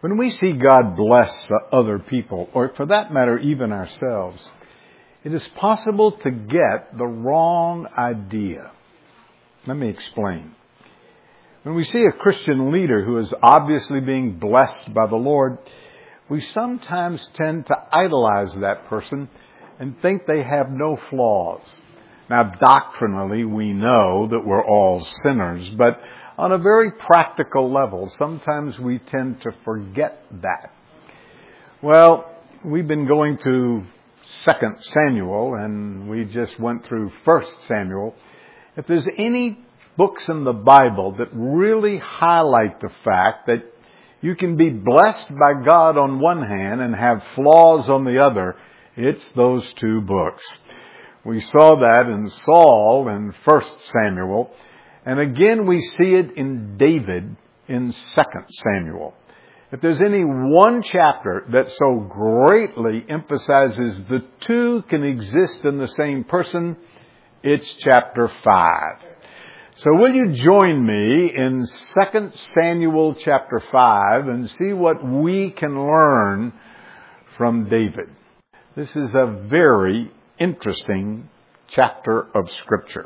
When we see God bless other people, or for that matter, even ourselves, it is possible to get the wrong idea. Let me explain. When we see a Christian leader who is obviously being blessed by the Lord, we sometimes tend to idolize that person and think they have no flaws. Now, doctrinally, we know that we're all sinners, but on a very practical level, sometimes we tend to forget that. Well, we've been going to 2 Samuel, and we just went through 1 Samuel. If there's any books in the Bible that really highlight the fact that you can be blessed by God on one hand and have flaws on the other, it's those two books. We saw that in Saul in 1 Samuel, and again we see it in David in 2 Samuel. If there's any one chapter that so greatly emphasizes the two can exist in the same person, it's chapter 5. So will you join me in 2 Samuel chapter 5 and see what we can learn from David? This is a very interesting chapter of Scripture.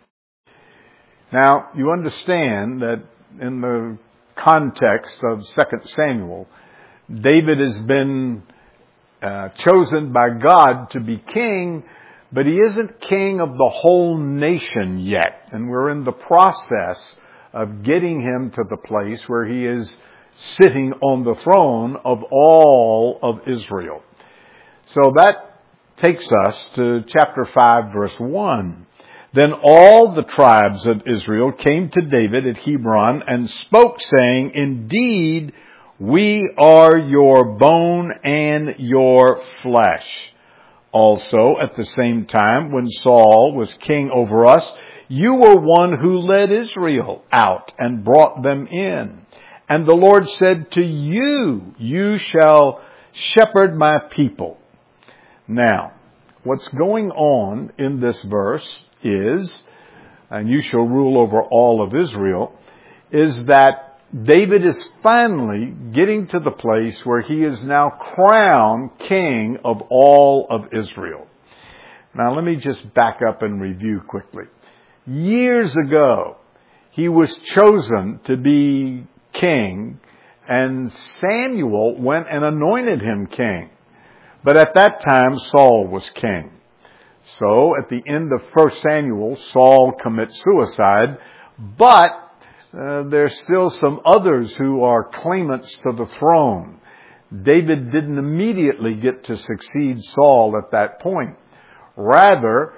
Now, you understand that in the context of 2 Samuel, David has been chosen by God to be king, but he isn't king of the whole nation yet. And we're in the process of getting him to the place where he is sitting on the throne of all of Israel. So that takes us to chapter 5, verse 1. Then all the tribes of Israel came to David at Hebron and spoke, saying, "Indeed, we are your bone and your flesh." Also, at the same time, when Saul was king over us, you were one who led Israel out and brought them in. And the Lord said to you, "You shall shepherd my people." Now, what's going on in this verse is, "and you shall rule over all of Israel," is that David is finally getting to the place where he is now crowned king of all of Israel. Now let me just back up and review quickly. Years ago, he was chosen to be king, and Samuel went and anointed him king. But at that time, Saul was king. So at the end of 1 Samuel, Saul commits suicide, but there's still some others who are claimants to the throne. David didn't immediately get to succeed Saul at that point. Rather,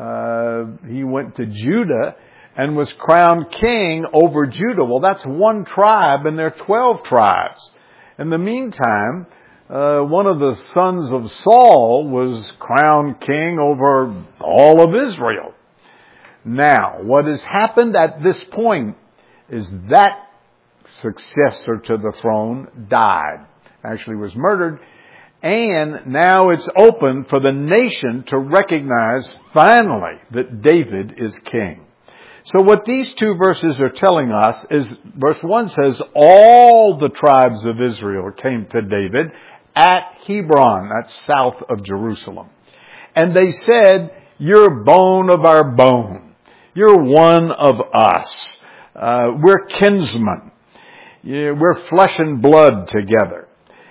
he went to Judah and was crowned king over Judah. Well, that's one tribe, and there are 12 tribes. In the meantime, one of the sons of Saul was crowned king over all of Israel. Now, what has happened at this point is that successor to the throne died, actually was murdered, and now it's open for the nation to recognize finally that David is king. So what these two verses are telling us is, verse 1 says, all the tribes of Israel came to David at Hebron, that's south of Jerusalem. And they said, "You're bone of our bone. You're one of us. We're kinsmen. We're flesh and blood together."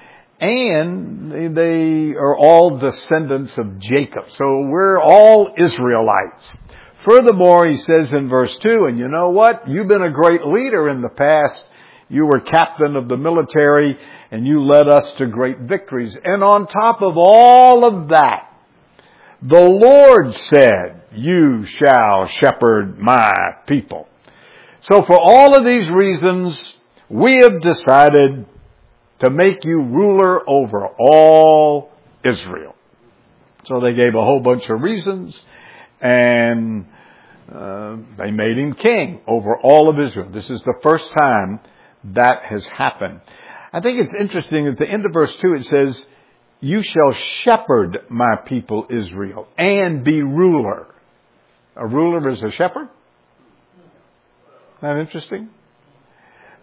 And they are all descendants of Jacob. So we're all Israelites. Furthermore, he says in verse 2, "And you know what? You've been a great leader in the past. You were captain of the military, and you led us to great victories. And on top of all of that, the Lord said, 'You shall shepherd my people.' So for all of these reasons, we have decided to make you ruler over all Israel." So they gave a whole bunch of reasons, and they made him king over all of Israel. This is the first time that has happened. I think it's interesting at the end of verse 2 it says, "You shall shepherd my people Israel and be ruler." A ruler is a shepherd? Isn't that interesting?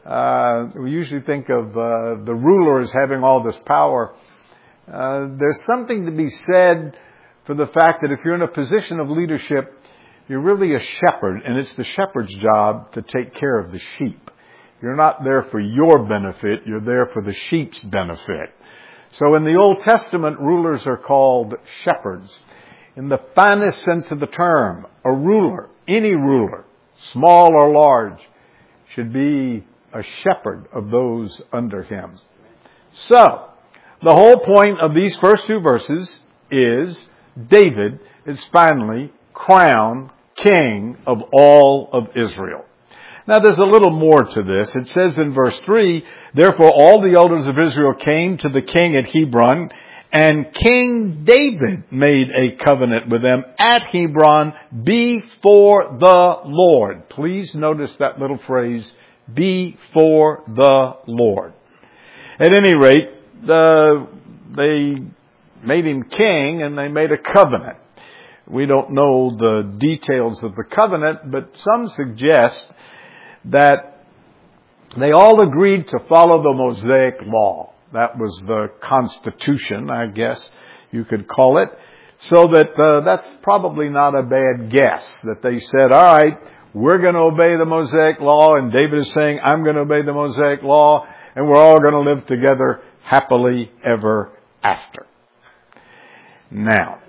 We usually think of the ruler as having all this power. There's something to be said for the fact that if you're in a position of leadership, you're really a shepherd, and it's the shepherd's job to take care of the sheep. You're not there for your benefit, you're there for the sheep's benefit. So in the Old Testament, rulers are called shepherds. In the finest sense of the term, a ruler, any ruler, small or large, should be a shepherd of those under him. So, the whole point of these first two verses is David is finally crowned king of all of Israel. Now there's a little more to this. It says in verse 3, therefore all the elders of Israel came to the king at Hebron, and King David made a covenant with them at Hebron before the Lord. Please notice that little phrase, before the Lord. At any rate, they made him king and they made a covenant. We don't know the details of the covenant, but some suggest that they all agreed to follow the Mosaic law. That was the Constitution, I guess you could call it. So that that's probably not a bad guess, that they said, all right, we're going to obey the Mosaic law, and David is saying, I'm going to obey the Mosaic law, and we're all going to live together happily ever after. Now,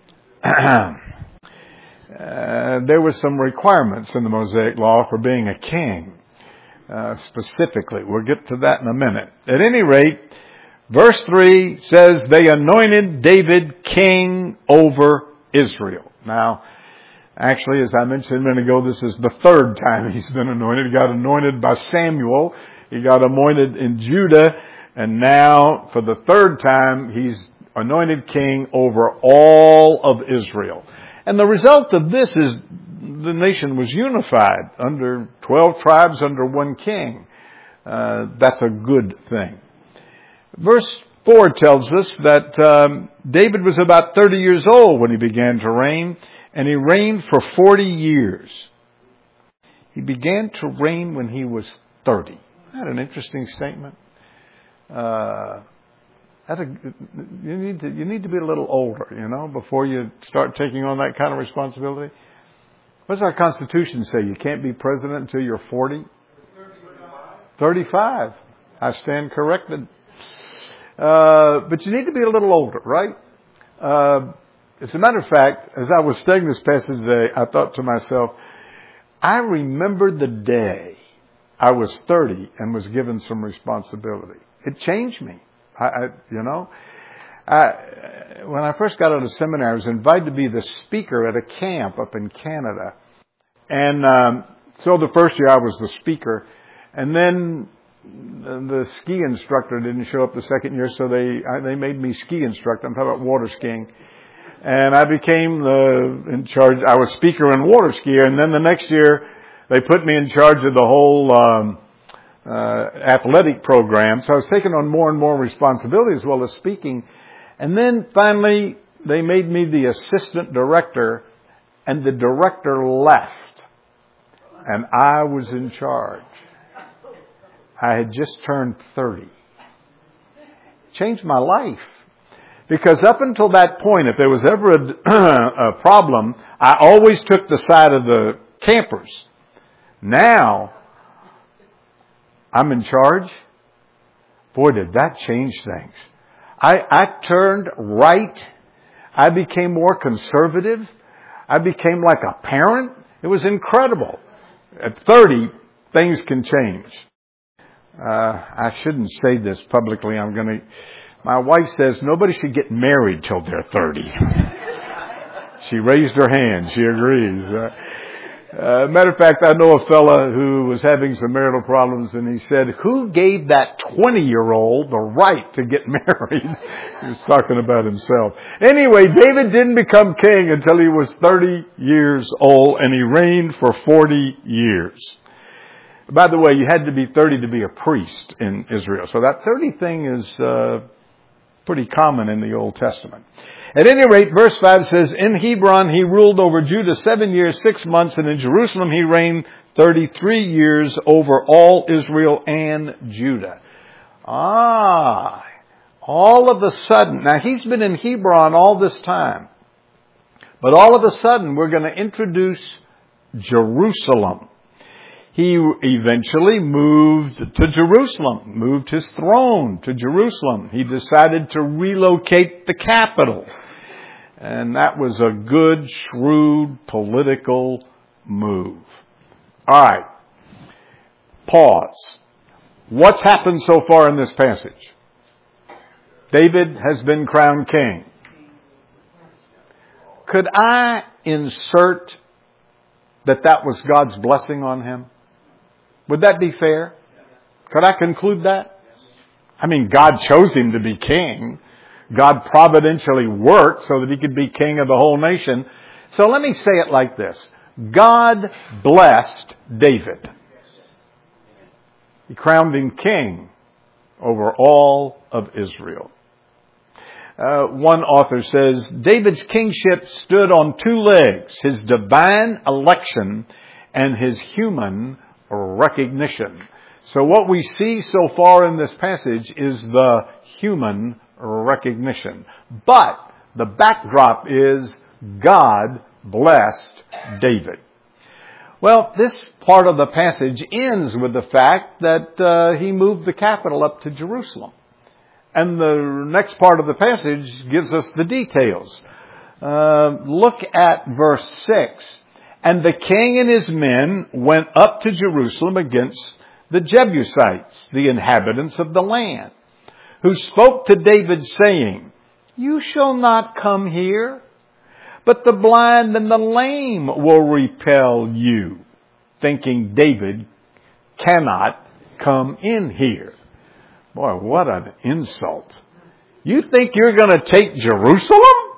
there were some requirements in the Mosaic law for being a king, specifically. We'll get to that in a minute. At any rate, verse 3 says, they anointed David king over Israel. Now, actually, as I mentioned a minute ago, this is the third time he's been anointed. He got anointed by Samuel. He got anointed in Judah. And now, for the third time, he's anointed king over all of Israel. And the result of this is the nation was unified under 12 tribes under one king. That's a good thing. Verse 4 tells us that David was about 30 years old when he began to reign, and he reigned for 40 years. He began to reign when he was 30. Isn't that an interesting statement? You need to be a little older, before you start taking on that kind of responsibility. What does our Constitution say? You can't be president until you're 40? 35. I stand corrected. But you need to be a little older, right? As a matter of fact, as I was studying this passage today, I thought to myself, I remembered the day I was 30 and was given some responsibility. It changed me. When I first got out of seminary, I was invited to be the speaker at a camp up in Canada. And so the first year I was the speaker. And then the ski instructor didn't show up the second year, so they made me ski instructor. I'm talking about water skiing. And I became in charge. I was speaker and water skier. And then the next year, they put me in charge of the whole athletic program. So I was taking on more and more responsibility as well as speaking. And then finally, they made me the assistant director, and the director left. And I was in charge. I had just turned 30. Changed my life. Because up until that point, if there was ever a problem, I always took the side of the campers. Now, I'm in charge. Boy, did that change things. I turned right. I became more conservative. I became like a parent. It was incredible. At 30, things can change. I shouldn't say this publicly. My wife says nobody should get married till they're 30. She raised her hand. She agrees. Matter of fact, I know a fella who was having some marital problems, and he said, who gave that 20-year-old the right to get married? He was talking about himself. Anyway, David didn't become king until he was 30 years old, and he reigned for 40 years. By the way, you had to be 30 to be a priest in Israel. So that 30 thing is pretty common in the Old Testament. At any rate, verse 5 says, in Hebron he ruled over Judah 7 years, 6 months, and in Jerusalem he reigned 33 years over all Israel and Judah. All of a sudden, now he's been in Hebron all this time, but all of a sudden we're going to introduce Jerusalem. He eventually moved to Jerusalem, moved his throne to Jerusalem. He decided to relocate the capital. And that was a good, shrewd political move. All right. Pause. What's happened so far in this passage? David has been crowned king. Could I insert that was God's blessing on him? Would that be fair? Could I conclude that? I mean, God chose him to be king. God providentially worked so that he could be king of the whole nation. So let me say it like this. God blessed David. He crowned him king over all of Israel. One author says, David's kingship stood on two legs, his divine election and his human recognition. So what we see so far in this passage is the human recognition. But the backdrop is God blessed David. Well, this part of the passage ends with the fact that he moved the capital up to Jerusalem. And the next part of the passage gives us the details. Look at verse 6. And the king and his men went up to Jerusalem against the Jebusites, the inhabitants of the land, who spoke to David, saying, You shall not come here, but the blind and the lame will repel you, thinking David cannot come in here. Boy, what an insult. You think you're going to take Jerusalem?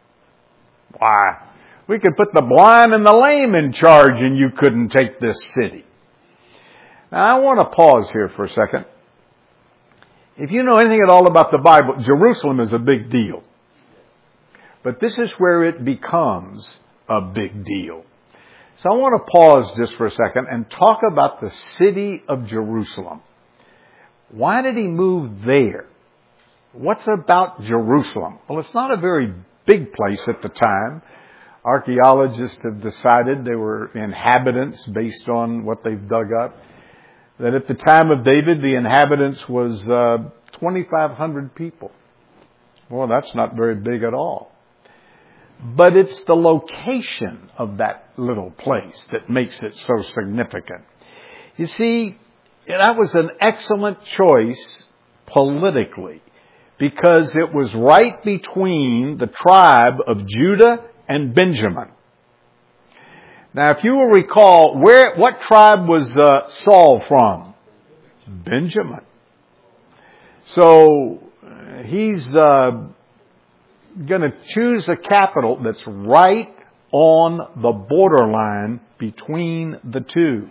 Why, we could put the blind and the lame in charge and you couldn't take this city. Now, I want to pause here for a second. If you know anything at all about the Bible, Jerusalem is a big deal. But this is where it becomes a big deal. So I want to pause just for a second and talk about the city of Jerusalem. Why did he move there? What's about Jerusalem? Well, it's not a very big place at the time. Archaeologists have decided they were inhabitants based on what they've dug up. That at the time of David, the inhabitants was 2,500 people. Well, that's not very big at all. But it's the location of that little place that makes it so significant. You see, that was an excellent choice politically because it was right between the tribe of Judah and Benjamin. Now, if you will recall, what tribe was Saul from? Benjamin. So he's going to choose a capital that's right on the borderline between the two.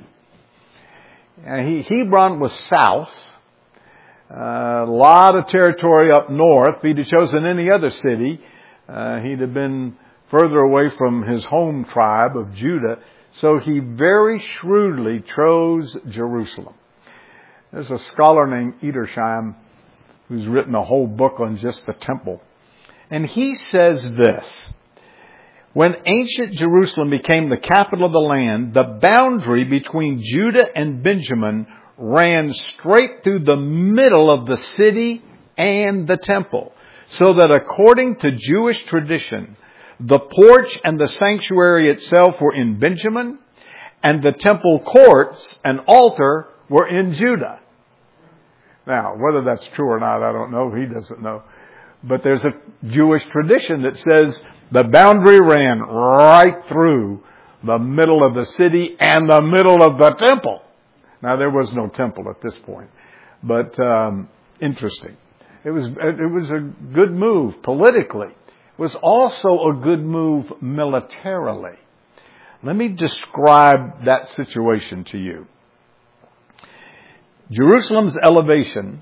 Hebron was south. A lot of territory up north. If he'd have chosen any other city, he'd have been further away from his home tribe of Judah. So he very shrewdly chose Jerusalem. There's a scholar named Edersheim who's written a whole book on just the temple. And he says this: when ancient Jerusalem became the capital of the land, the boundary between Judah and Benjamin ran straight through the middle of the city and the temple, so that according to Jewish tradition, the porch and the sanctuary itself were in Benjamin, and the temple courts and altar were in Judah. Now, whether that's true or not, I don't know. He doesn't know. But there's a Jewish tradition that says the boundary ran right through the middle of the city and the middle of the temple. Now, there was no temple at this point, but interesting. It was a good move politically. It was also a good move militarily. Let me describe that situation to you. Jerusalem's elevation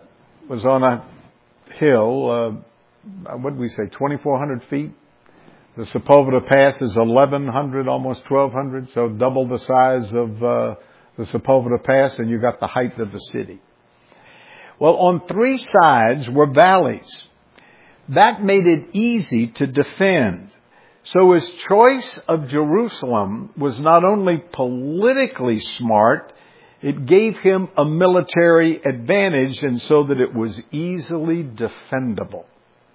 was on a hill, what did we say, 2,400 feet? The Sepulveda Pass is 1,100, almost 1,200, so double the size of the Sepulveda Pass, and you got the height of the city. Well, on three sides were valleys. That made it easy to defend. So his choice of Jerusalem was not only politically smart, it gave him a military advantage, and so that it was easily defendable.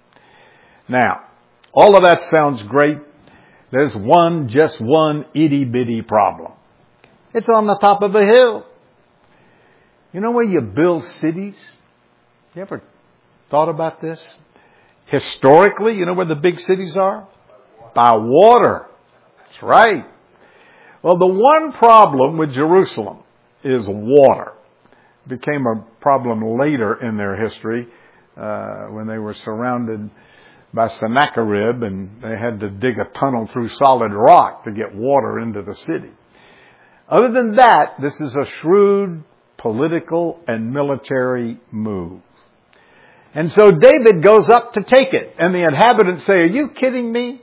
Now, all of that sounds great. There's just one itty-bitty problem. It's on the top of a hill. You know where you build cities? You ever thought about this? Historically, you know where the big cities are? By water. That's right. Well, the one problem with Jerusalem is water. It became a problem later in their history when they were surrounded by Sennacherib and they had to dig a tunnel through solid rock to get water into the city. Other than that, this is a shrewd political and military move. And so David goes up to take it, and the inhabitants say, "Are you kidding me?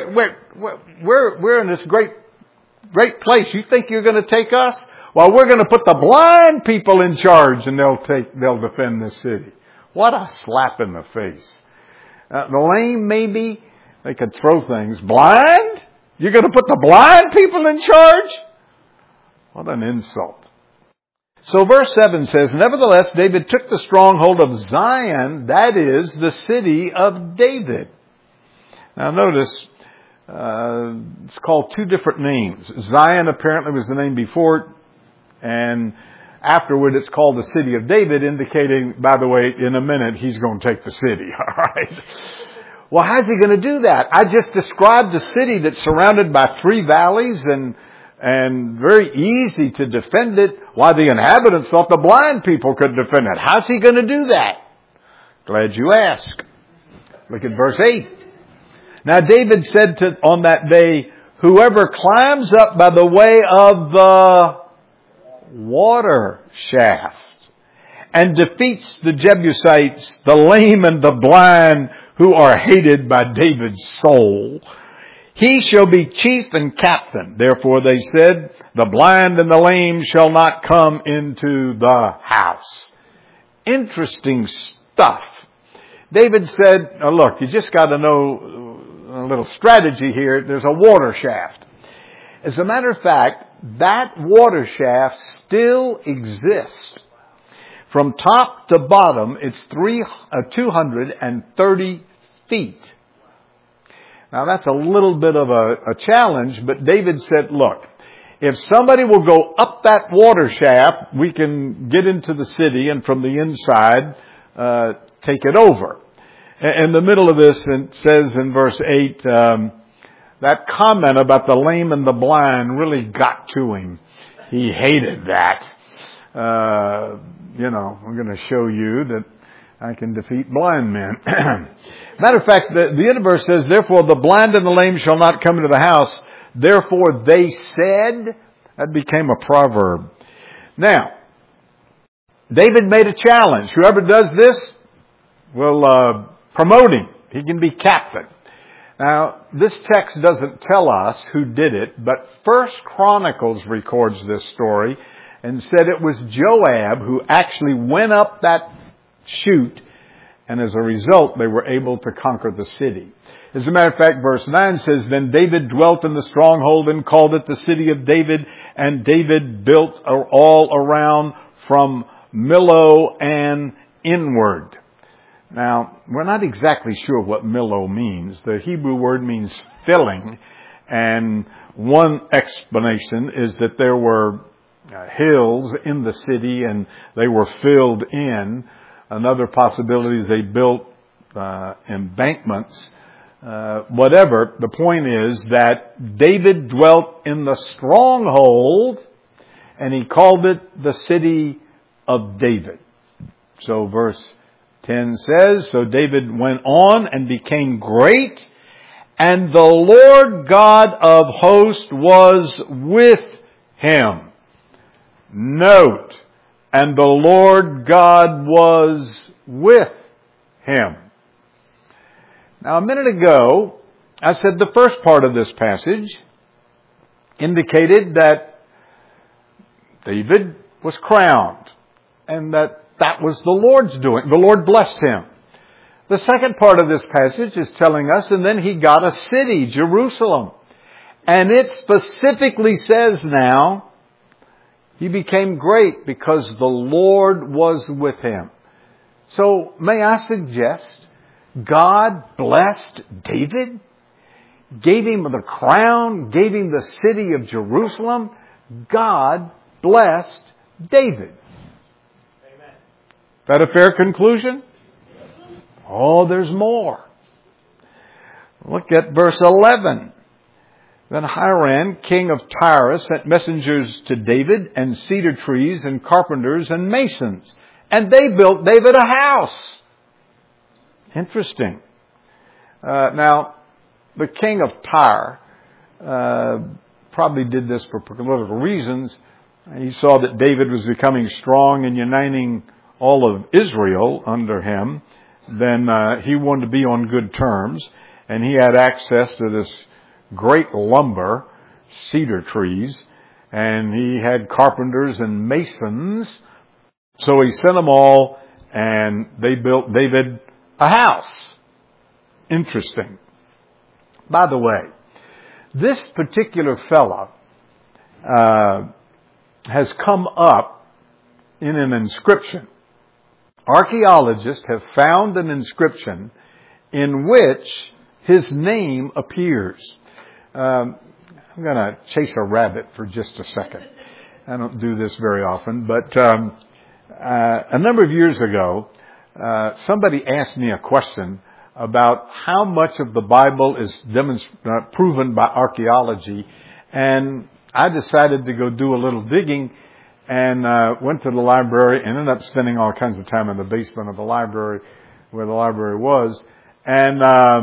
We're in this great place. You think you're going to take us? Well, we're going to put the blind people in charge, and they'll defend this city." What a slap in the face! The lame, maybe they could throw things. Blind? You're going to put the blind people in charge? What an insult. So verse 7 says, "Nevertheless, David took the stronghold of Zion, that is, the city of David." Now notice, it's called two different names. Zion apparently was the name before it, and afterward it's called the city of David, indicating, by the way, in a minute he's going to take the city. All right. Well, how's he going to do that? I just described a city that's surrounded by three valleys and very easy to defend it. Why, the inhabitants thought the blind people could defend it. How's he going to do that? Glad you asked. Look at verse 8. "Now David said on that day, whoever climbs up by the way of the water shaft and defeats the Jebusites, the lame and the blind, who are hated by David's soul, he shall be chief and captain. Therefore they said, the blind and the lame shall not come into the house." Interesting stuff. David said, look, you just got to know a little strategy here. There's a water shaft. As a matter of fact, that water shaft still exists. From top to bottom, it's 230 feet. Now that's a little bit of a challenge, but David said, look, if somebody will go up that water shaft, we can get into the city and from the inside, take it over. In the middle of this, it says in verse 8, that comment about the lame and the blind really got to him. He hated that. I'm going to show you that I can defeat blind men. Matter of fact, the end of verse says, "Therefore the blind and the lame shall not come into the house. Therefore they said," that became a proverb. Now, David made a challenge. Whoever does this will promote him. He can be captain. Now, this text doesn't tell us who did it, but First Chronicles records this story and said it was Joab who actually went up that chute, and as a result, they were able to conquer the city. As a matter of fact, verse 9 says, "Then David dwelt in the stronghold and called it the city of David, and David built all around from Millo and inward." Now, we're not exactly sure what Millo means. The Hebrew word means filling, and one explanation is that there were hills in the city and they were filled in. Another possibility is they built embankments. Whatever, the point is that David dwelt in the stronghold and he called it the city of David. So verse 10 says, "So David went on and became great, and the Lord God of hosts was with him." Note, and the Lord God was with him. Now, a minute ago, I said the first part of this passage indicated that David was crowned and that was the Lord's doing. The Lord blessed him. The second part of this passage is telling us, and then he got a city, Jerusalem. And it specifically says now, he became great because the Lord was with him. So may I suggest, God blessed David, gave him the crown, gave him the city of Jerusalem. God blessed David. Amen. Is that a fair conclusion? Oh, there's more. Look at verse 11. Then Hiram, king of Tyre, sent messengers to David and cedar trees and carpenters and masons. And they built David a house. Interesting. Now, the king of Tyre probably did this for political reasons. He saw that David was becoming strong and uniting all of Israel under him. Then he wanted to be on good terms. And he had access to this great lumber, cedar trees. And he had carpenters and masons. So he sent them all, and they built David a house. Interesting. By the way, this particular fella has come up in an inscription. Archaeologists have found an inscription in which his name appears. I'm going to chase a rabbit for just a second. I don't do this very often, but a number of years ago, somebody asked me a question about how much of the Bible is proven by archaeology, and I decided to go do a little digging and went to the library and ended up spending all kinds of time in the basement of the library where the library was, and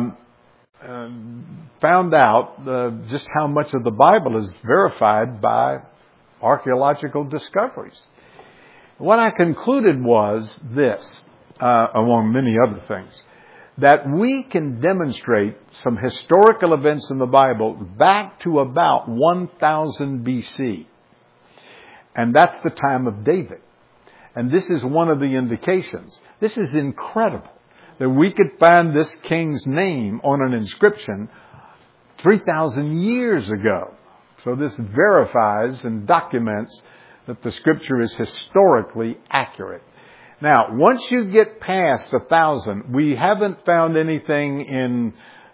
found out just how much of the Bible is verified by archaeological discoveries. What I concluded was this, among many other things, that we can demonstrate some historical events in the Bible back to about 1000 BC. And that's the time of David. And this is one of the indications. This is incredible that we could find this king's name on an inscription 3,000 years ago. So this verifies and documents that the Scripture is historically accurate. Now, once you get past 1,000, we haven't found anything in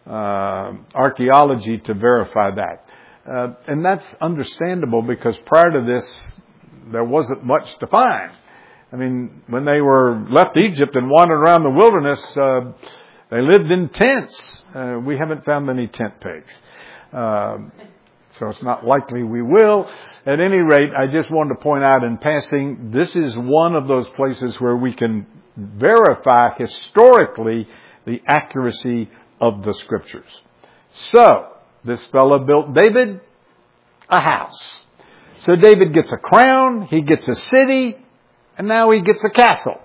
archaeology to verify that. And that's understandable because prior to this, there wasn't much to find. I mean, when they left Egypt and wandered around the wilderness, they lived in tents. We haven't found any tent pegs. So it's not likely we will. At any rate, I just wanted to point out in passing, this is one of those places where we can verify historically the accuracy of the Scriptures. So, this fellow built David a house. So David gets a crown, he gets a city, and now he gets a castle.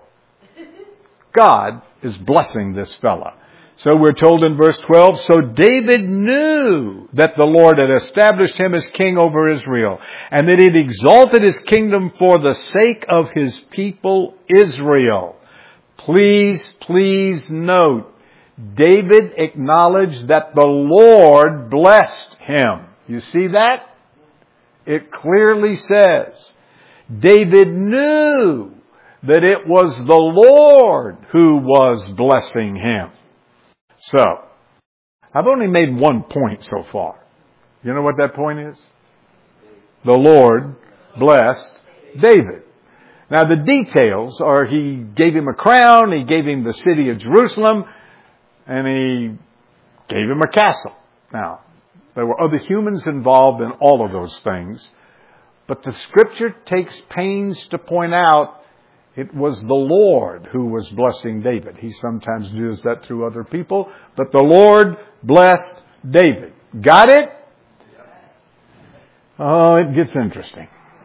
God is blessing this fella. So we're told in verse 12, so David knew that the Lord had established him as king over Israel, and that he had exalted his kingdom for the sake of his people Israel. Please note, David acknowledged that the Lord blessed him. You see that? It clearly says, David knew that it was the Lord who was blessing him. So, I've only made one point so far. You know what that point is? The Lord blessed David. Now the details are he gave him a crown, he gave him the city of Jerusalem, and he gave him a castle. Now, there were other humans involved in all of those things, but the Scripture takes pains to point out it was the Lord who was blessing David. He sometimes does that through other people, but the Lord blessed David. Got it? Oh, it gets interesting.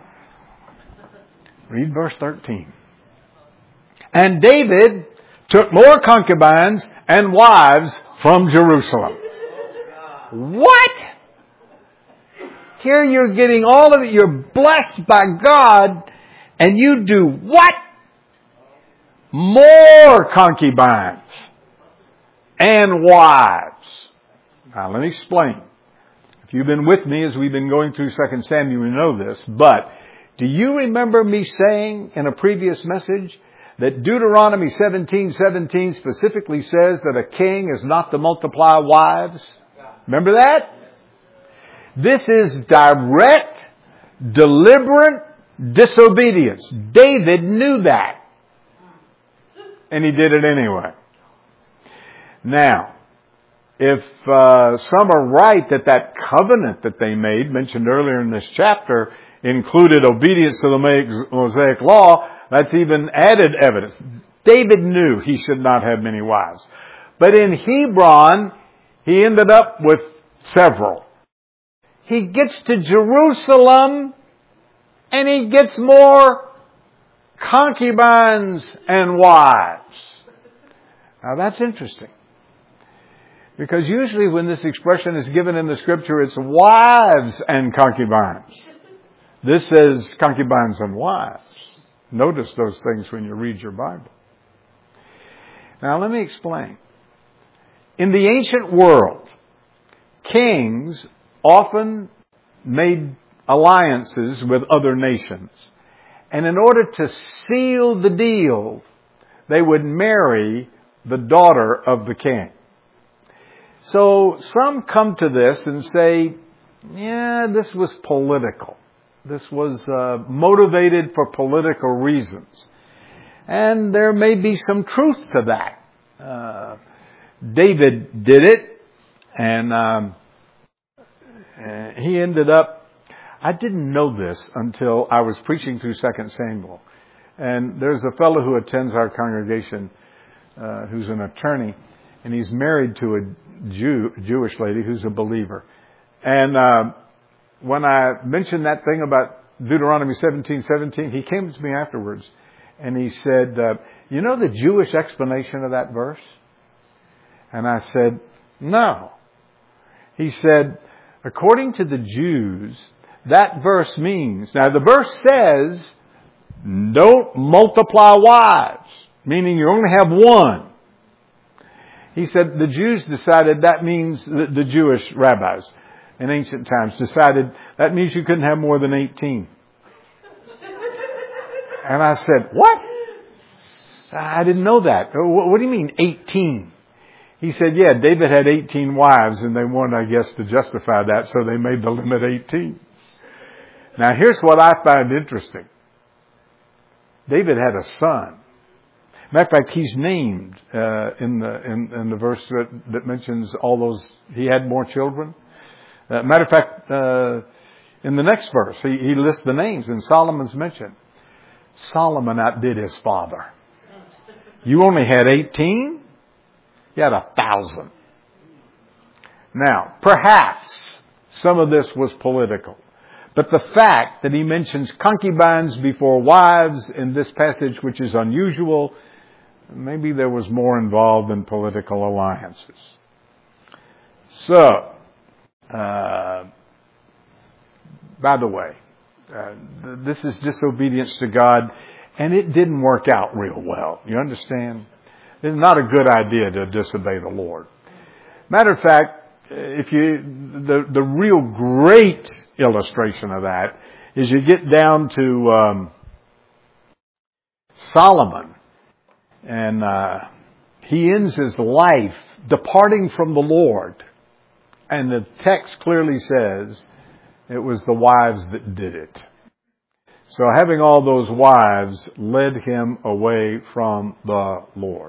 Read verse 13. And David took more concubines and wives from Jerusalem. What? Here you're getting all of it. You're blessed by God, and you do what? More concubines and wives. Now let me explain. If you've been with me as we've been going through 2 Samuel, you know this. But do you remember me saying in a previous message that Deuteronomy 17:17 specifically says that a king is not to multiply wives? Remember that? This is direct, deliberate disobedience. David knew that. And he did it anyway. Now, if some are right that covenant that they made, mentioned earlier in this chapter, included obedience to the Mosaic law, that's even added evidence. David knew he should not have many wives. But in Hebron, he ended up with several. He gets to Jerusalem and he gets more concubines and wives. Now that's interesting. Because usually when this expression is given in the Scripture, it's wives and concubines. This says concubines and wives. Notice those things when you read your Bible. Now let me explain. In the ancient world, kings often made alliances with other nations. And in order to seal the deal, they would marry the daughter of the king. So some come to this and say, yeah, this was political. This was motivated for political reasons. And there may be some truth to that. David did it, and he ended up, I didn't know this until I was preaching through 2 Samuel. And there's a fellow who attends our congregation who's an attorney, and he's married to a Jewish lady who's a believer. And when I mentioned that thing about Deuteronomy 17:17, he came to me afterwards and he said, you know the Jewish explanation of that verse? And I said, no. He said, according to the Jews, that verse means, now the verse says, don't multiply wives, meaning you only have one. He said the Jews decided that means, the Jewish rabbis in ancient times decided that means you couldn't have more than 18. And I said, what? I didn't know that. What do you mean 18? He said, yeah, David had 18 wives and they wanted, I guess, to justify that, so they made the limit 18. Now here's what I find interesting. David had a son. Matter of fact, he's named in the verse that mentions all those. He had more children. Matter of fact, in the next verse, he lists the names, and Solomon's mentioned. Solomon outdid his father. You only had 18. You had 1,000. Now, perhaps some of this was political. But the fact that he mentions concubines before wives in this passage, which is unusual, maybe there was more involved in political alliances. So, by the way, this is disobedience to God, and it didn't work out real well. You understand? It's not a good idea to disobey the Lord. Matter of fact, the real great illustration of that is you get down to Solomon, and he ends his life departing from the Lord. And the text clearly says it was the wives that did it. So having all those wives led him away from the Lord.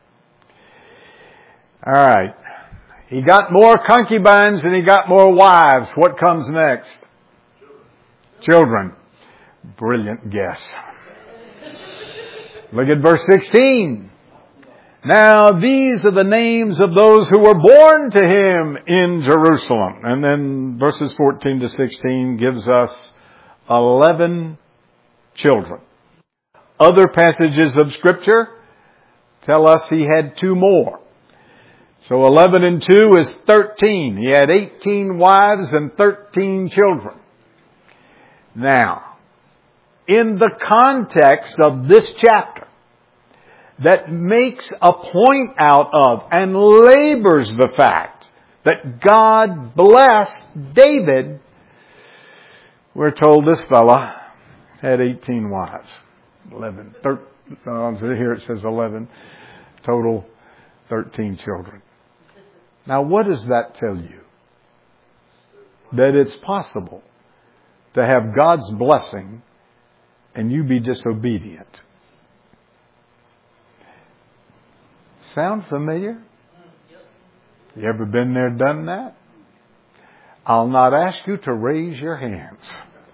All right. He got more concubines and he got more wives. What comes next? Children. Brilliant guess. Look at verse 16. Now these are the names of those who were born to him in Jerusalem. And then verses 14 to 16 gives us 11 children. Other passages of Scripture tell us he had 2 more. So 11 and 2 is 13. He had 18 wives and 13 children. Now, in the context of this chapter, that makes a point out of and labors the fact that God blessed David, we're told this fella had 18 wives. 11. Here it says 11. Total 13 children. Now what does that tell you? That it's possible to have God's blessing and you be disobedient. Sound familiar? You ever been there, done that? I'll not ask you to raise your hands.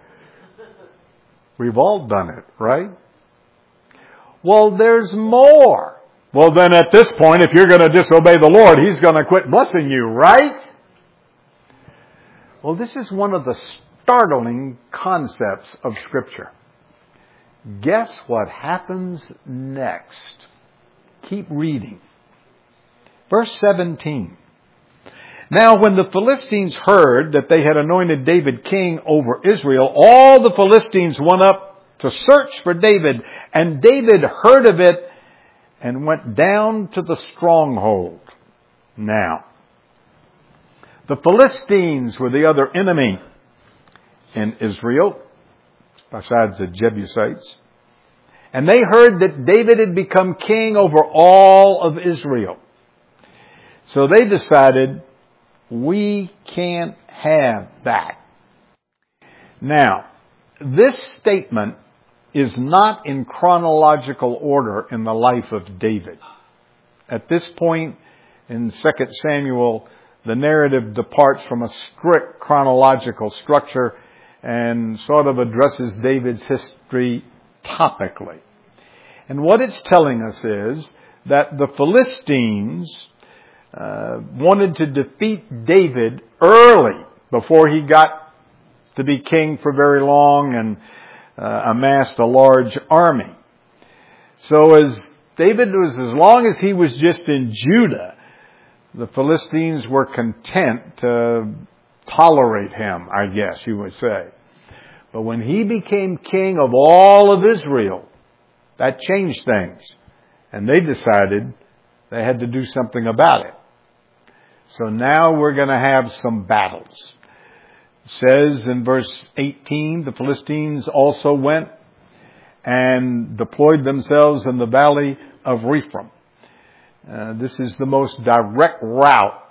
We've all done it, right? Well, there's more. Well, then at this point, if you're going to disobey the Lord, He's going to quit blessing you, right? Well, this is one of the startling concepts of Scripture. Guess what happens next? Keep reading. Verse 17. Now when the Philistines heard that they had anointed David king over Israel, all the Philistines went up to search for David. And David heard of it and went down to the stronghold. Now, the Philistines were the other enemy in Israel, besides the Jebusites. And they heard that David had become king over all of Israel. So they decided, we can't have that. Now, this statement is not in chronological order in the life of David. At this point in 2 Samuel, the narrative departs from a strict chronological structure and sort of addresses David's history topically. And what it's telling us is that the Philistines wanted to defeat David early before he got to be king for very long and amassed a large army. So as long as he was just in Judah, the Philistines were content to tolerate him, I guess you would say. But when he became king of all of Israel, that changed things. And they decided they had to do something about it. So now we're going to have some battles. It says in verse 18, the Philistines also went and deployed themselves in the valley of Rephaim. This is the most direct route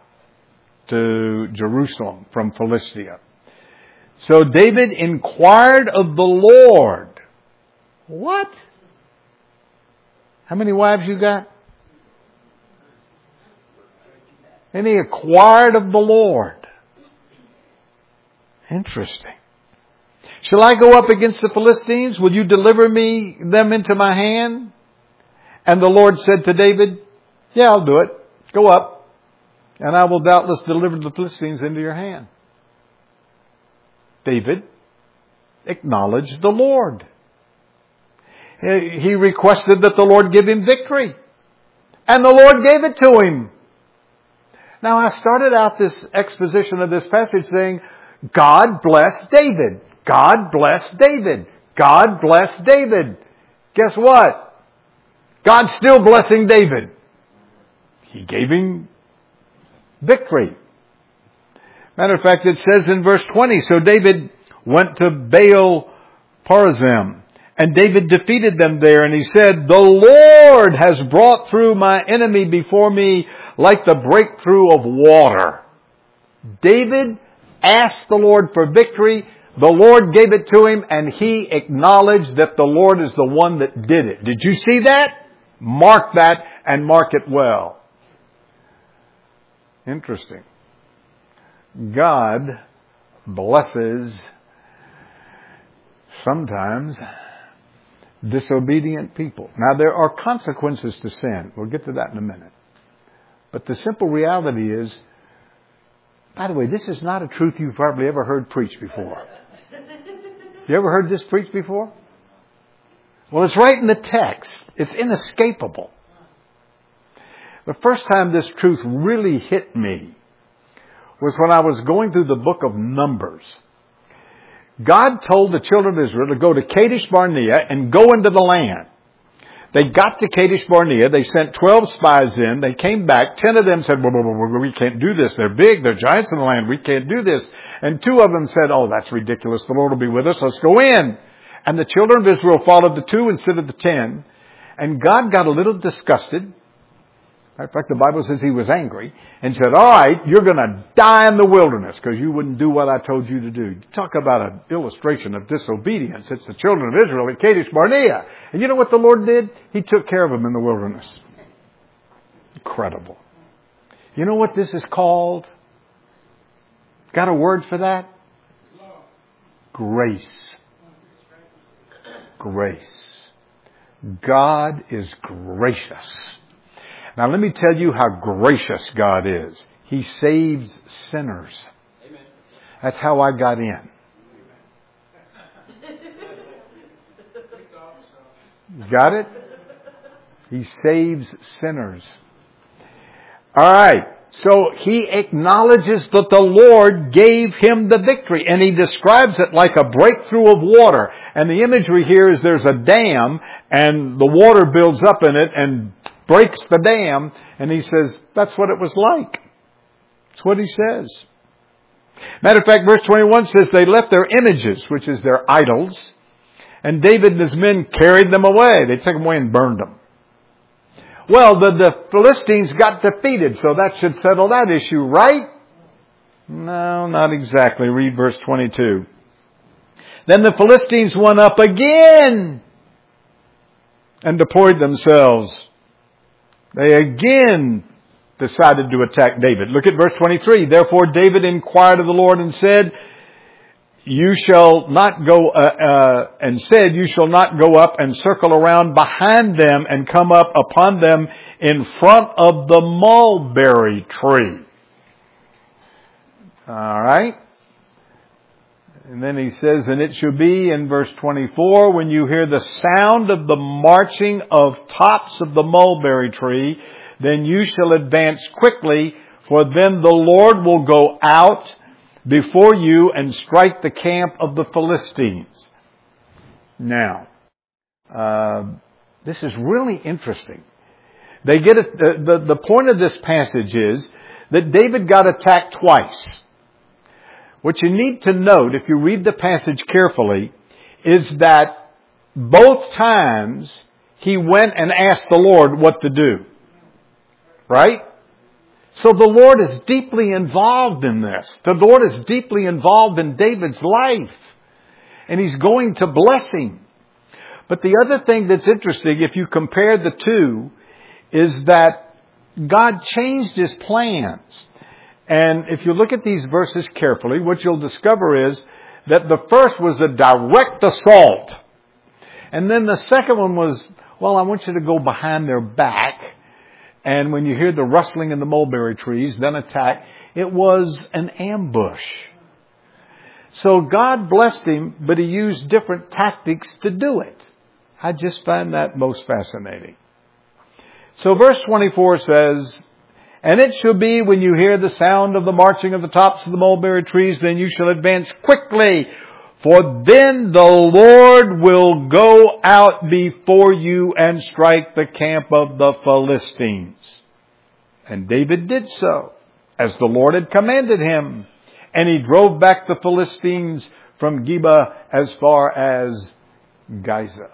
to Jerusalem from Philistia. So David inquired of the Lord. What? How many wives you got? And he inquired of the Lord. Interesting. Shall I go up against the Philistines? Will you deliver them into my hand? And the Lord said to David, yeah, I'll do it. Go up, and I will doubtless deliver the Philistines into your hand. David acknowledged the Lord. He requested that the Lord give him victory. And the Lord gave it to him. Now, I started out this exposition of this passage saying, God bless David. God bless David. God bless David. Guess what? God's still blessing David. He gave him victory. Matter of fact, it says in verse 20, so David went to Baal Perazim, and David defeated them there, and he said, the Lord has brought through my enemy before me like the breakthrough of water. David asked the Lord for victory. The Lord gave it to him, and he acknowledged that the Lord is the one that did it. Did you see that? Mark that and mark it well. Interesting. God blesses sometimes disobedient people. Now, there are consequences to sin. We'll get to that in a minute. But the simple reality is, by the way, this is not a truth you've probably ever heard preached before. You ever heard this preached before? Well, it's right in the text. It's inescapable. The first time this truth really hit me was when I was going through the book of Numbers. God told the children of Israel to go to Kadesh Barnea and go into the land. They got to Kadesh Barnea. They sent 12 spies in. They came back. 10 of them said, we can't do this. They're big. They're giants in the land. We can't do this. And 2 of them said, oh, that's ridiculous. The Lord will be with us. Let's go in. And the children of Israel followed the 2 instead of the 10. And God got a little disgusted. In fact, the Bible says he was angry and said, all right, you're going to die in the wilderness because you wouldn't do what I told you to do. Talk about an illustration of disobedience. It's the children of Israel at Kadesh Barnea. And you know what the Lord did? He took care of them in the wilderness. Incredible. You know what this is called? Got a word for that? Grace. Grace. God is gracious. Now let me tell you how gracious God is. He saves sinners. Amen. That's how I got in. Got it? He saves sinners. All right. So he acknowledges that the Lord gave him the victory, and he describes it like a breakthrough of water. And the imagery here is there's a dam and the water builds up in it and breaks the dam, and he says, that's what it was like. That's what he says. Matter of fact, verse 21 says they left their images, which is their idols, and David and his men carried them away. They took them away and burned them. Well, the Philistines got defeated, so that should settle that issue, right? No, not exactly. Read verse 22. Then the Philistines went up again and deployed themselves. They again decided to attack David. Look at verse 23. Therefore David inquired of the Lord and said, you shall not go, you shall not go up and circle around behind them and come up upon them in front of the mulberry tree. All right. And then he says, and it shall be in verse 24, when you hear the sound of the marching of tops of the mulberry tree, then you shall advance quickly, for then the Lord will go out before you and strike the camp of the Philistines. Now, this is really interesting. They get it. The point of this passage is that David got attacked twice. What you need to note, if you read the passage carefully, is that both times he went and asked the Lord what to do. Right? So the Lord is deeply involved in this. The Lord is deeply involved in David's life. And he's going to bless him. But the other thing that's interesting, if you compare the two, is that God changed his plans. And if you look at these verses carefully, what you'll discover is that the first was a direct assault. And then the second one was, well, I want you to go behind their back. And when you hear the rustling in the mulberry trees, then attack. It was an ambush. So God blessed him, but he used different tactics to do it. I just find that most fascinating. So verse 24 says, and it shall be when you hear the sound of the marching of the tops of the mulberry trees, then you shall advance quickly, for then the Lord will go out before you and strike the camp of the Philistines. And David did so, as the Lord had commanded him. And he drove back the Philistines from Geba as far as Gaza.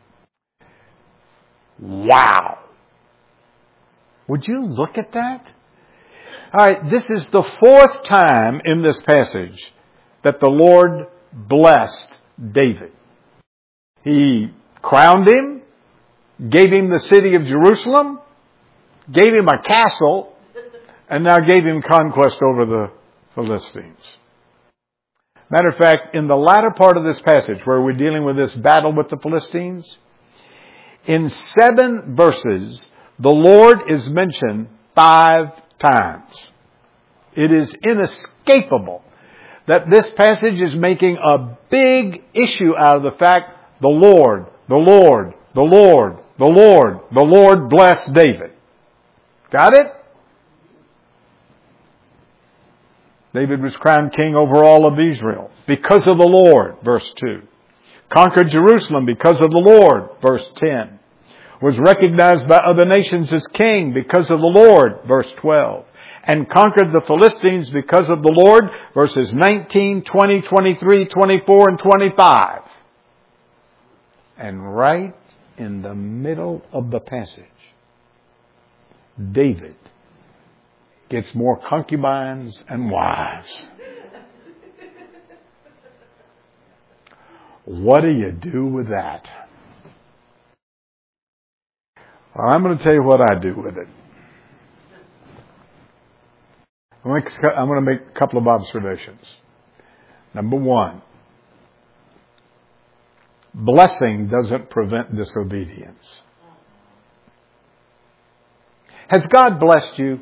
Wow! Would you look at that? All right, this is the 4th time in this passage that the Lord blessed David. He crowned him, gave him the city of Jerusalem, gave him a castle, and now gave him conquest over the Philistines. Matter of fact, in the latter part of this passage where we're dealing with this battle with the Philistines, in 7 verses, the Lord is mentioned 5 times. It is inescapable that this passage is making a big issue out of the fact the Lord blessed David. Got it? David was crowned king over all of Israel because of the Lord, verse 2. Conquered Jerusalem because of the Lord, verse 10. Was recognized by other nations as king because of the Lord, verse 12. And conquered the Philistines because of the Lord, verses 19, 20, 23, 24, and 25. And right in the middle of the passage, David gets more concubines and wives. What do you do with that? Well, I'm going to tell you what I do with it. I'm going to make a couple of observations. Number one, blessing doesn't prevent disobedience. Has God blessed you?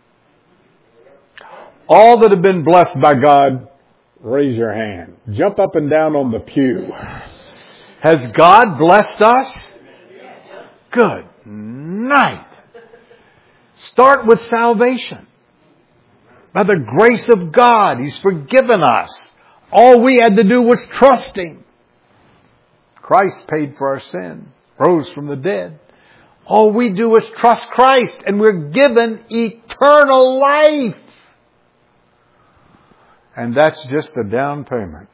All that have been blessed by God, raise your hand. Jump up and down on the pew. Has God blessed us? Good night. Start with salvation. By the grace of God, He's forgiven us. All we had to do was trust Him. Christ paid for our sin, rose from the dead. All we do is trust Christ, and we're given eternal life. And that's just the down payment.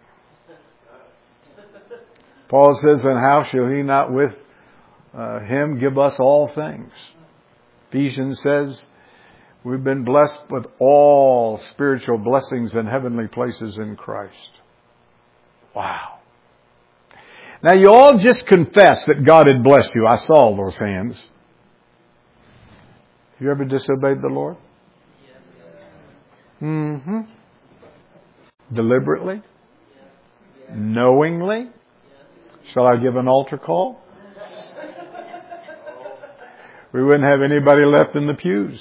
Paul says, and how shall He not with Him give us all things? Ephesians says, we've been blessed with all spiritual blessings in heavenly places in Christ. Wow. Now you all just confessed that God had blessed you. I saw those hands. Have you ever disobeyed the Lord? Mm-hmm. Deliberately? Knowingly? Shall I give an altar call? We wouldn't have anybody left in the pews.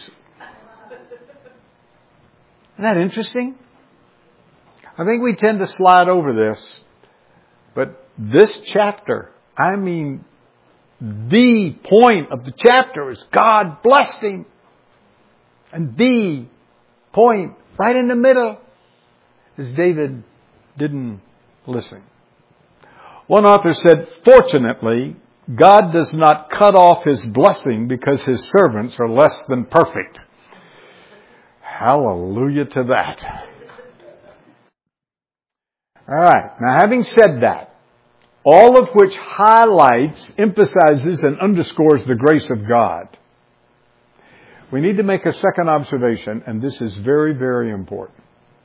Isn't that interesting? I think we tend to slide over this, but this chapter, I mean, the point of the chapter is God blessed him. And the point right in the middle is David didn't listen. One author said, fortunately, God does not cut off His blessing because His servants are less than perfect. Hallelujah to that. All right. Now, having said that, all of which highlights, emphasizes, and underscores the grace of God, we need to make a second observation, and this is very, very important.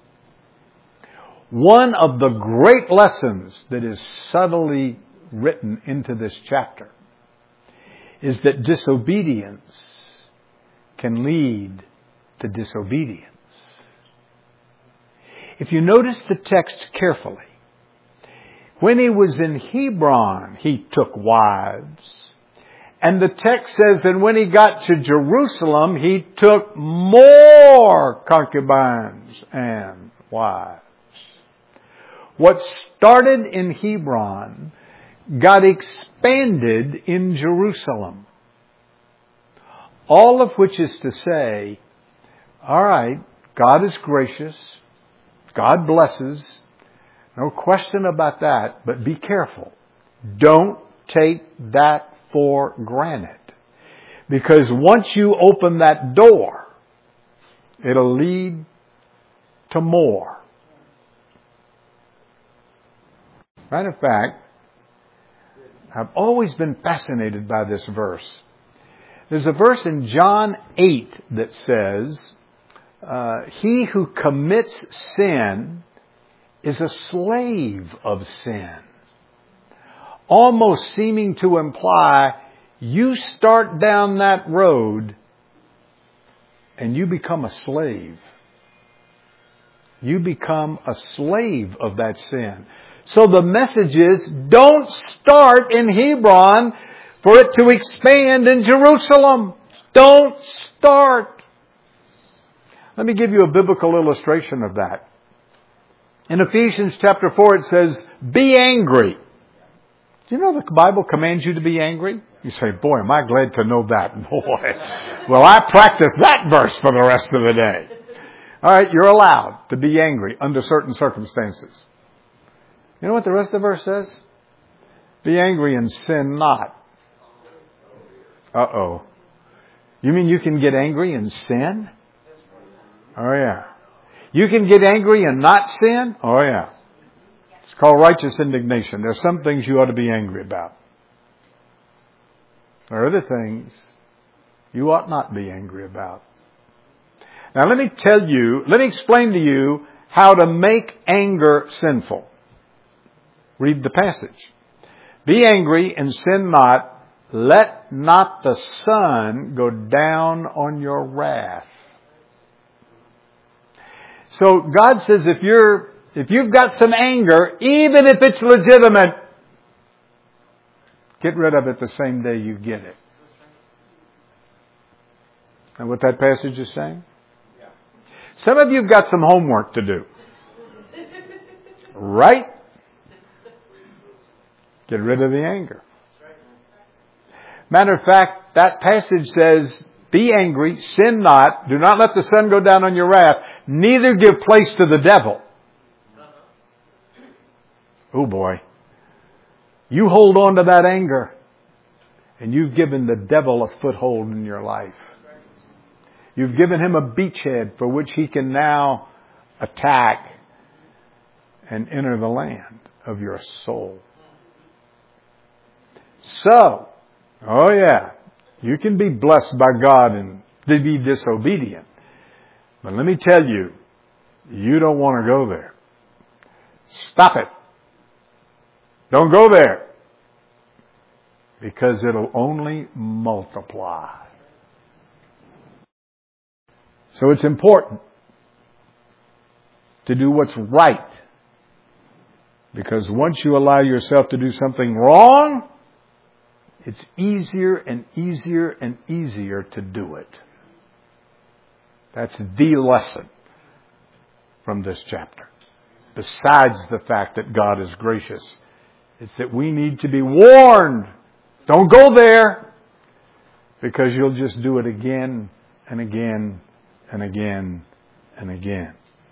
One of the great lessons that is subtly written into this chapter is that disobedience can lead to disobedience. If you notice the text carefully, when he was in Hebron, he took wives. And the text says, and when he got to Jerusalem, he took more concubines and wives. What started in Hebron got expanded in Jerusalem. All of which is to say, all right, God is gracious. God blesses. No question about that. But be careful. Don't take that for granted. Because once you open that door, it'll lead to more. Matter of fact, I've always been fascinated by this verse. There's a verse in John 8 that says, he who commits sin is a slave of sin. Almost seeming to imply you start down that road and you become a slave. You become a slave of that sin. So the message is, don't start in Hebron for it to expand in Jerusalem. Don't start. Let me give you a biblical illustration of that. In Ephesians chapter 4 it says, be angry. Do you know the Bible commands you to be angry? You say, boy, am I glad to know that. Boy, well, I practice that verse for the rest of the day. All right, you're allowed to be angry under certain circumstances. You know what the rest of the verse says? Be angry and sin not. Uh-oh. You mean you can get angry and sin? Oh, yeah. You can get angry and not sin? Oh, yeah. It's called righteous indignation. There are some things you ought to be angry about. There are other things you ought not be angry about. Now let me explain to you how to make anger sinful. Read the passage. Be angry and sin not. Let not the sun go down on your wrath. So God says if you've got some anger, even if it's legitimate, get rid of it the same day you get it. And what that passage is saying? Some of you have got some homework to do. Right? Get rid of the anger. Matter of fact, that passage says, be angry, sin not, do not let the sun go down on your wrath, neither give place to the devil. Oh boy. You hold on to that anger, and you've given the devil a foothold in your life. You've given him a beachhead for which he can now attack and enter the land of your soul. So, oh yeah, you can be blessed by God and to be disobedient. But let me tell you, you don't want to go there. Stop it. Don't go there. Because it'll only multiply. So it's important to do what's right. Because once you allow yourself to do something wrong, it's easier and easier and easier to do it. That's the lesson from this chapter. Besides the fact that God is gracious, it's that we need to be warned. Don't go there, because you'll just do it again and again and again and again.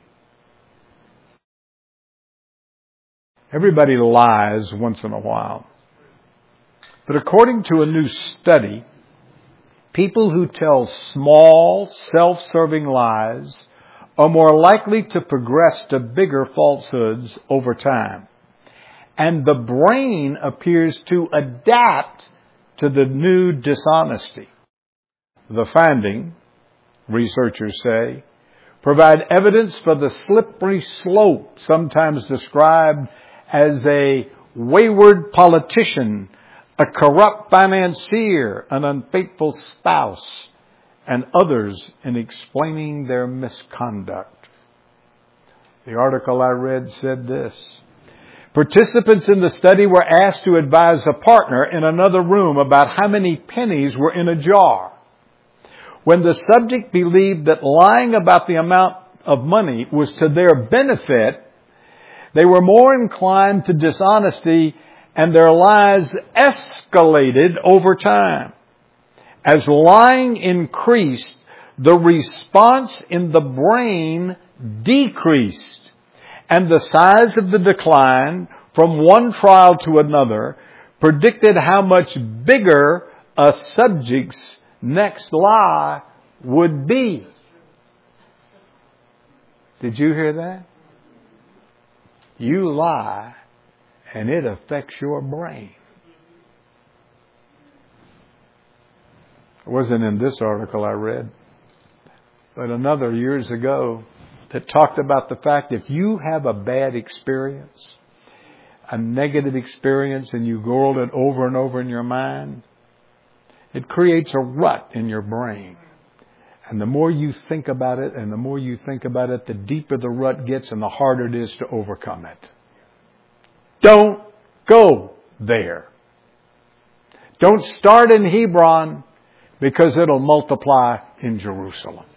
Everybody lies once in a while. But according to a new study, people who tell small, self-serving lies are more likely to progress to bigger falsehoods over time. And the brain appears to adapt to the new dishonesty. The finding, researchers say, provide evidence for the slippery slope sometimes described as a wayward politician, a corrupt financier, an unfaithful spouse, and others in explaining their misconduct. The article I read said this. Participants in the study were asked to advise a partner in another room about how many pennies were in a jar. When the subject believed that lying about the amount of money was to their benefit, they were more inclined to dishonesty, and their lies escalated over time. As lying increased, the response in the brain decreased, and the size of the decline from one trial to another predicted how much bigger a subject's next lie would be. Did you hear that? You lie, and it affects your brain. It wasn't in this article I read, but another years ago that talked about the fact if you have a bad experience, a negative experience, and you roll it over and over in your mind, it creates a rut in your brain. And the more you think about it, and the more you think about it, the deeper the rut gets and the harder it is to overcome it. Don't go there. Don't start in Hebron, because it'll multiply in Jerusalem.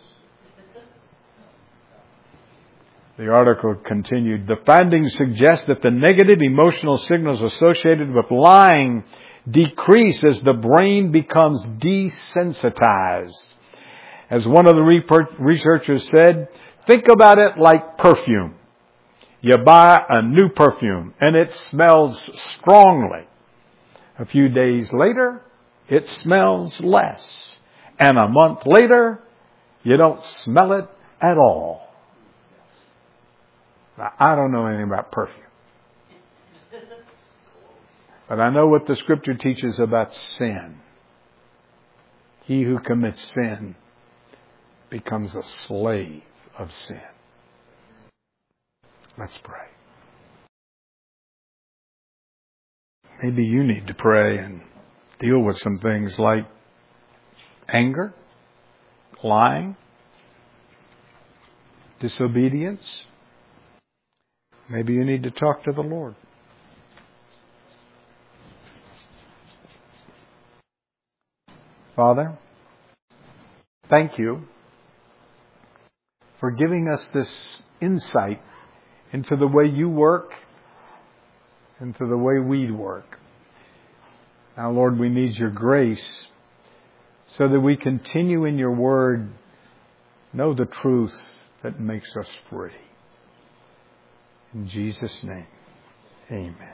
The article continued, the findings suggest that the negative emotional signals associated with lying decrease as the brain becomes desensitized. As one of the researchers said, think about it like perfume. You buy a new perfume and it smells strongly. A few days later, it smells less. And a month later, you don't smell it at all. Now, I don't know anything about perfume. But I know what the Scripture teaches about sin. He who commits sin becomes a slave of sin. Let's pray. Maybe you need to pray and deal with some things like anger, lying, disobedience. Maybe you need to talk to the Lord. Father, thank you for giving us this insight into the way you work, into the way we work. Now, Lord, we need your grace so that we continue in your word, know the truth that makes us free. In Jesus' name, amen.